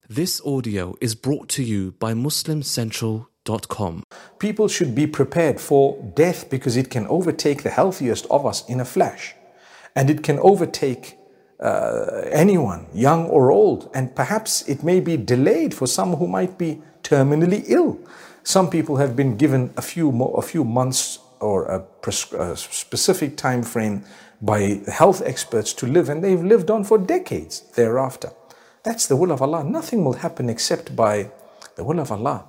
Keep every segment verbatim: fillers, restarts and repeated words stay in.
This audio is brought to you by Muslim Central dot com. People should be prepared for death because it can overtake the healthiest of us in a flash. And it can overtake uh, anyone, young or old. And perhaps it may be delayed for some who might be terminally ill. Some people have been given a few, mo- a few months or a, pres- a specific time frame by health experts to live, and they've lived on for decades thereafter. That's the will of Allah. Nothing will happen except by the will of Allah.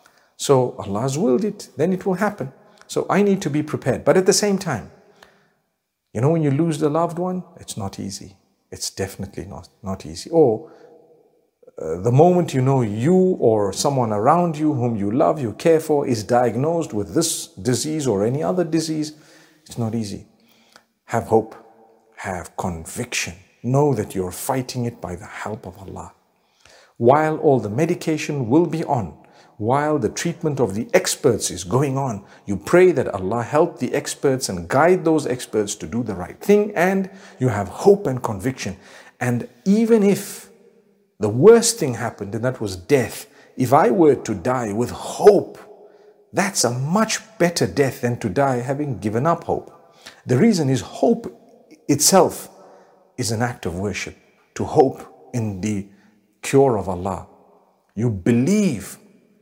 So Allah has willed it, then it will happen. So I need to be prepared. But at the same time, you know, when you lose the loved one, it's not easy. It's definitely not, not easy. Or uh, the moment you know you or someone around you whom you love, you care for, is diagnosed with this disease or any other disease, it's not easy. Have hope. Have conviction. Know that you're fighting it by the help of Allah. While all the medication will be on, while the treatment of the experts is going on, you pray that Allah help the experts and guide those experts to do the right thing, and you have hope and conviction. And even if the worst thing happened, and that was death, if I were to die with hope, that's a much better death than to die having given up hope. The reason is hope itself is an act of worship. To hope in the cure of Allah. You believe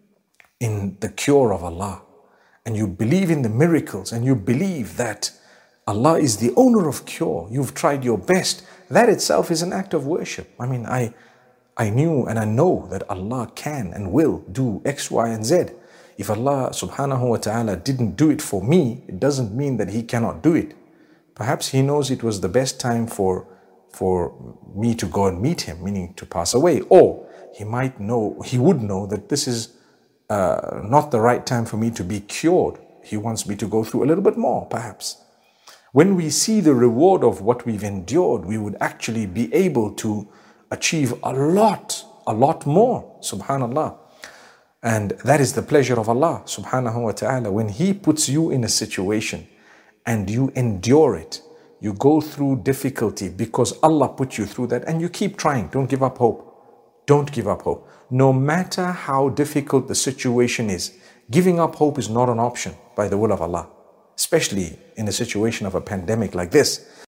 in the cure of Allah, and you believe in the miracles, and you believe that Allah is the owner of cure. You've tried your best. That itself is an act of worship. I mean, I, I knew and I know that Allah can and will do X, Y, and Z. If Allah subhanahu wa ta'ala didn't do it for me, it doesn't mean that He cannot do it. Perhaps He knows it was the best time for for me to go and meet Him, meaning to pass away. Or He might know, He would know that this is uh, not the right time for me to be cured. He wants me to go through a little bit more, perhaps. When we see the reward of what we've endured, we would actually be able to achieve a lot, a lot more, subhanallah. And that is the pleasure of Allah, subhanahu wa ta'ala. When He puts you in a situation and you endure it, you go through difficulty because Allah put you through that, and you keep trying. Don't give up hope. Don't give up hope. No matter how difficult the situation is, giving up hope is not an option by the will of Allah, especially in a situation of a pandemic like this.